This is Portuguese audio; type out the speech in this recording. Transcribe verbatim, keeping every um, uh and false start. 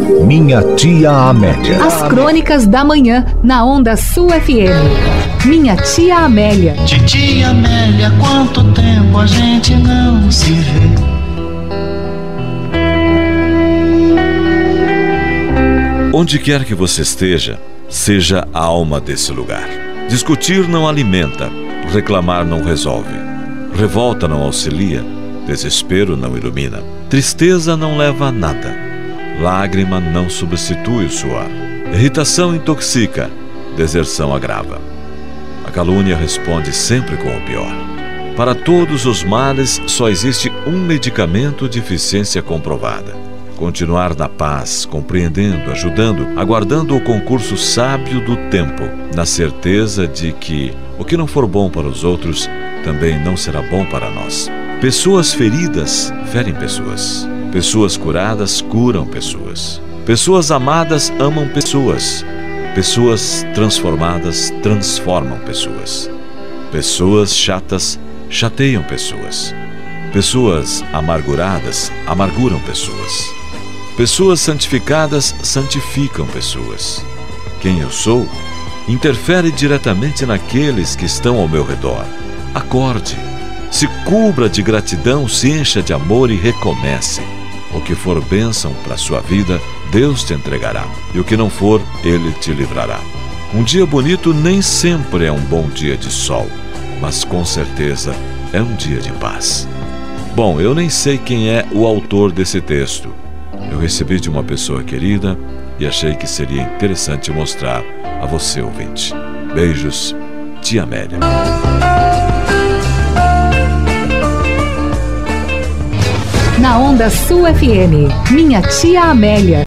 Minha Tia Amélia. As crônicas da manhã, na Onda Sul F M. Minha Tia Amélia. Titia Amélia, quanto tempo a gente não se vê. Onde quer que você esteja, seja a alma desse lugar. Discutir não alimenta, reclamar não resolve, revolta não auxilia, desespero não ilumina, tristeza não leva a nada, lágrima não substitui o suor, irritação intoxica, deserção agrava. A calúnia responde sempre com o pior. Para todos os males só existe um medicamento de eficiência comprovada: continuar na paz, compreendendo, ajudando, aguardando o concurso sábio do tempo, na certeza de que o que não for bom para os outros também não será bom para nós. Pessoas feridas ferem pessoas. Pessoas curadas curam pessoas. Pessoas amadas amam pessoas. Pessoas transformadas transformam pessoas. Pessoas chatas chateiam pessoas. Pessoas amarguradas amarguram pessoas. Pessoas santificadas santificam pessoas. Quem eu sou interfere diretamente naqueles que estão ao meu redor. Acorde, se cubra de gratidão, se encha de amor e recomece. O que for bênção para a sua vida, Deus te entregará, e o que não for, Ele te livrará. Um dia bonito nem sempre é um bom dia de sol, mas com certeza é um dia de paz. Bom, eu nem sei quem é o autor desse texto. Eu recebi de uma pessoa querida e achei que seria interessante mostrar a você, ouvinte. Beijos, Tia Amélia. Na Onda Sul F M, Minha Tia Amélia.